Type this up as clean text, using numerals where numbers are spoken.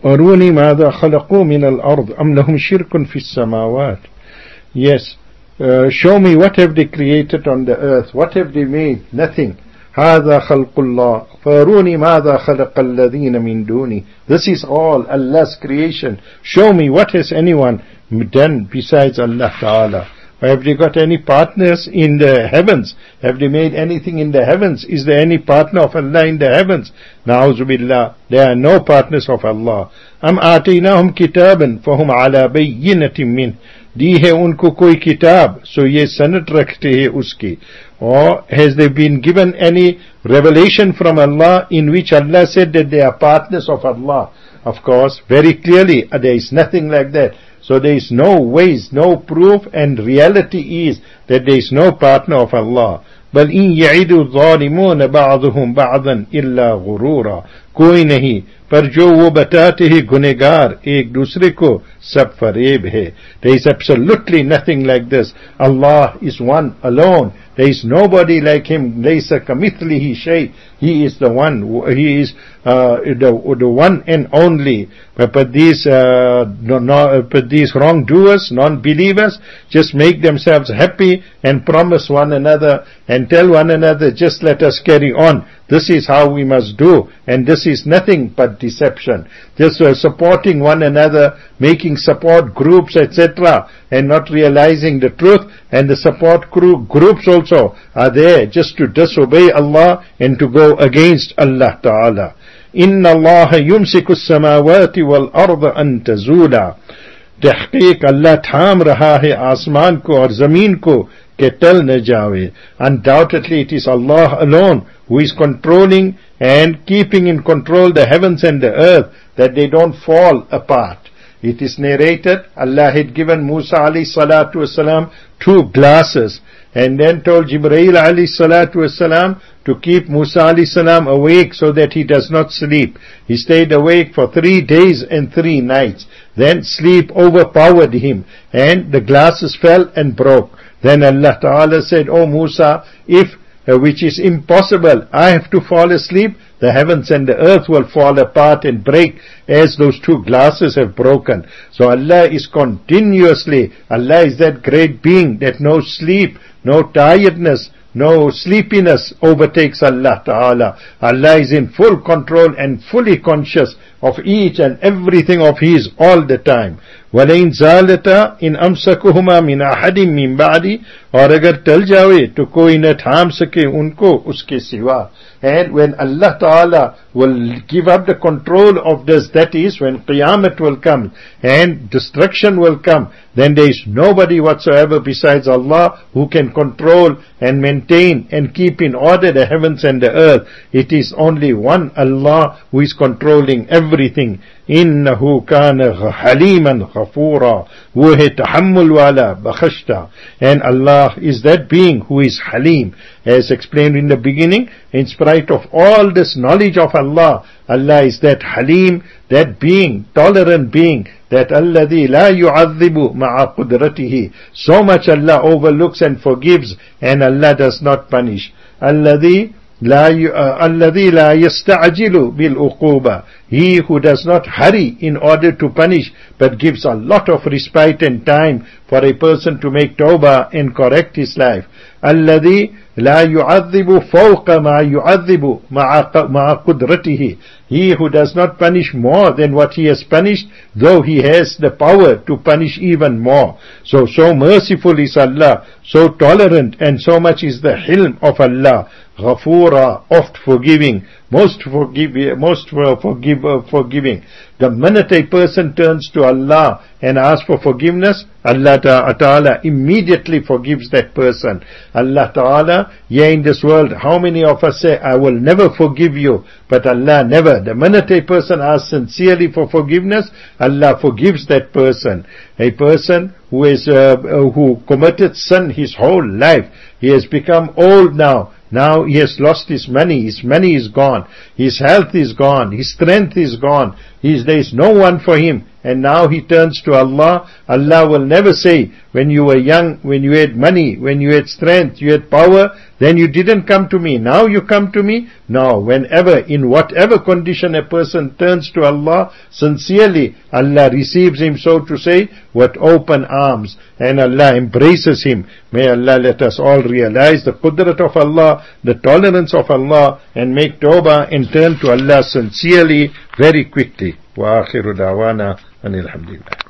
أروني ماذا خلقوا من الأرض أم لهم شرك في السماوات. Yes, show me what have they created on the earth, what have they made? Nothing. هذا خلق الله فأروني ماذا خلق الذين من دوني. This is all Allah's creation. Show me what has anyone done besides Allah Ta'ala. Have they got any partners in the heavens? Have they made anything in the heavens? Is there any partner of Allah in the heavens? Na'udhu billah. There are no partners of Allah. Am aataynahum kitaban fahum ala bayyinatin min. दी है उनको कोई किताब सो ये सनद रखते हैं उसकी. Or has there been given any revelation from Allah in which Allah said that they are partners of Allah? Of course, very clearly there is nothing like that. So there is no ways, no proof, and reality is that there is no partner of Allah. بل إن يعد الظالمون بعضهم بعضا إلا غرورا. कोई नहीं पर जो वो बताते हैं गुनहगार एक दूसरे को सब फरेब है. There is absolutely nothing like this. Allah is one alone. There is nobody like him. ليس كمثله شيء. He is the one. He is the one and only. But these wrongdoers, non-believers, just make themselves happy and promise one another and tell one another, just let us carry on. This is how we must do, and this is nothing but deception. Just supporting one another, making support groups, etc., and not realizing the truth. And the support groups also are there just to disobey Allah and to go against Allah Ta'ala. إِنَّ اللَّهَ يُمْسِكُ السَّمَاوَاتِ وَالْأَرْضَ أَن تَزُولَا. तहक़ीक़ अल्लाह थाम रहा है आसमान को और ज़मीन को कि टल न जावे. Undoubtedly it is Allah alone who is controlling and keeping in control the heavens and the earth, that they don't fall apart. It is narrated Allah had given Musa alayhi salatu wasalam 2 glasses and then told Jibreel alayhi salatu wasalam to keep Musa alayhi salam awake so that he does not sleep. He stayed awake for 3 days and 3 nights. Then sleep overpowered him and the glasses fell and broke. Then Allah Ta'ala said, "O Musa, if which is impossible, I have to fall asleep, the heavens and the earth will fall apart and break as those 2 glasses have broken." So Allah is continuously, Allah is that great being that no sleep, no tiredness, no sleepiness overtakes Allah Ta'ala. Allah is in full control and fully conscious of each and everything of His all the time. وَلَئِنْ زَالَتَا إِنْ أَمْسَكُهُمَا مِنْ أَحَدٍ مِنْ بَعْدِ. और अगर टल जावे तो कोई न थाम सके उनको उसके सिवा. And when Allah Ta'ala will give up the control of this, that is when Qiyamah will come and destruction will come, then there is nobody whatsoever besides Allah who can control and maintain and keep in order the heavens and the earth. It is only one Allah who is controlling everything. إِنَّهُ كَانَ حَلِيمًا غَفُورًا. वो है तहम्मुल वाला बख्शता. And Allah is that being who is Halim. As explained in the beginning, in spite of all this knowledge of Allah, Allah is that Halim, that being, tolerant being, that alladhi la yu'adhibu ma'a qudratihi. So much Allah overlooks and forgives, and Allah does not punish. Alladhi la yasta'jilu bil uquba. He who does not hurry in order to punish, but gives a lot of respite and time for a person to make tawbah and correct his life. Alladhi la yu'adhibu fawqa ma yu'adhibu ma'a qudratihi. He who does not punish more than what he has punished, though he has the power to punish even more. So merciful is Allah, so tolerant, and so much is the hilm of Allah. Ghafura, oft forgiving, most forgiving. The minute a person turns to Allah and asks for forgiveness, Allah Ta'ala immediately forgives that person. Allah Ta'ala, here in this world, how many of us say, "I will never forgive you," but Allah never. The minute a person asks sincerely for forgiveness, Allah forgives that person. A person who committed sin his whole life, he has become old now. Now he has lost his money is gone, his health is gone, his strength is gone, there is no one for him. and now he turns to Allah, Allah will never say, when you were young, when you had money, when you had strength, you had power, then you didn't come to me, now you come to me. No, whenever, in whatever condition a person turns to Allah sincerely, Allah receives him, so to say, with open arms, and Allah embraces him. May Allah let us all realize the qudrat of Allah, the tolerance of Allah, and make tawbah and turn to Allah sincerely, very quickly. Wa akhiru da'wana anil hamdulillah.